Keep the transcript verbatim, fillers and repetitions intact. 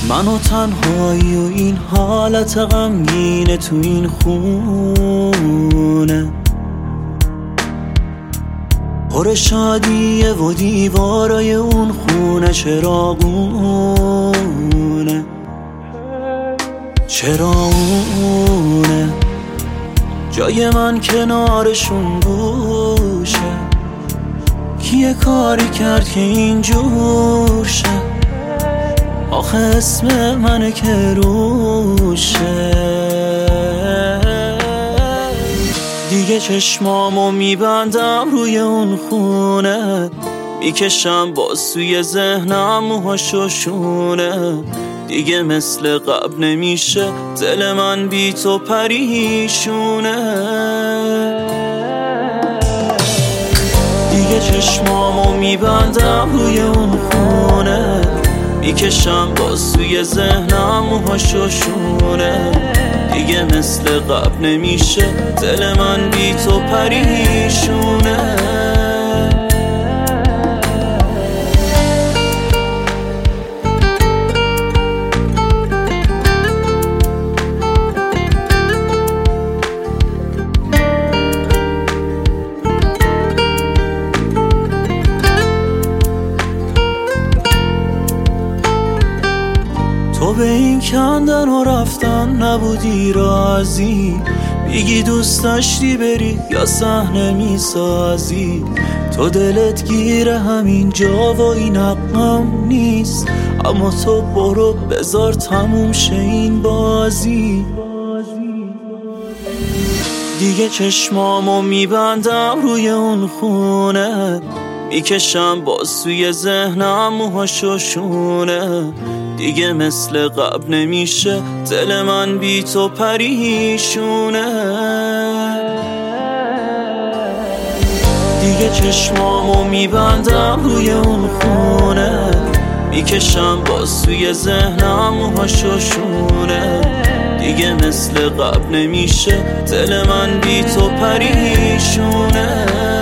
من و تنهایی و این حالت غمگینه تو این خونه، پر شادیه و دیوارای اون خونه چراغونه، چراغونه. جای من کنارشون گوشه، کیه کاری کرد که اینجور شه؟ آخه اسم منه که روشه. دیگه چشمامو میبندم روی اون خونه، میکشم باز سوی ذهنم موهاشو شونه. دیگه مثل قبل نمیشه دل من بی تو پریشونه. دیگه چشمامو میبندم روی اون خونه، میکشم باز سوی ذهنم موهاشو شونه. دیگه مثل قبل نمیشه دل من بی تو پریشونه. تو به این کندن و رفتن نبودی راضی، میگی دوست داشتی بری یا صحنه میسازی. تو دلت گیره همین جا و این حقم نیست، اما تو برو بذار تموم شه این بازی. دیگه چشمامو میبندم روی اون خونه، میکشم باز سوی ذهنم موهاشو شونه. دیگه مثل قبل نمیشه دل من بی تو پریشونه. دیگه چشمامو میبندم روی اون خونه، میکشم باز سوی ذهنم موهاشو شونه. دیگه مثل قبل نمیشه دل من بی تو پریشونه.